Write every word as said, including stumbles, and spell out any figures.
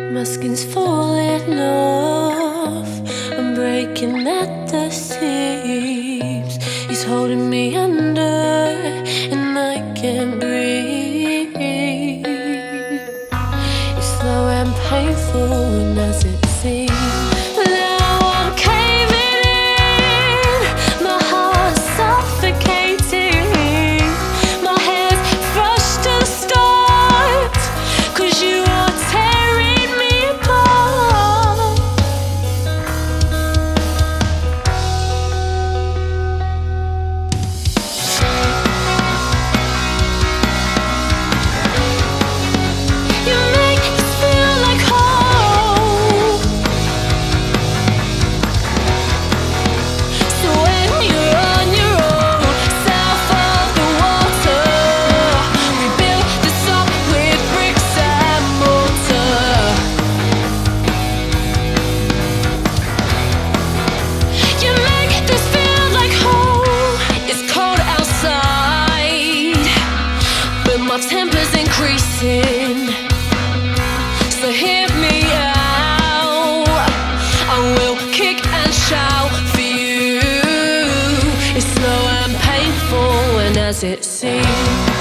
My skin's falling off, I'm breaking at the seams. He's holding me under, and I can't breathe. It's slow and painful, and as it seems. Now I'm caving in, my heart's suffocating. My head's crushed to the start, 'cause you are tearing me apart. You make this feel like home. So when you're on your own, south of the water, we built this up with bricks and mortar. You make this feel like home. It's cold outside, but my temper's increasing. So hear me out, I will kick and shout for you. It's slow and painful, and as it seems.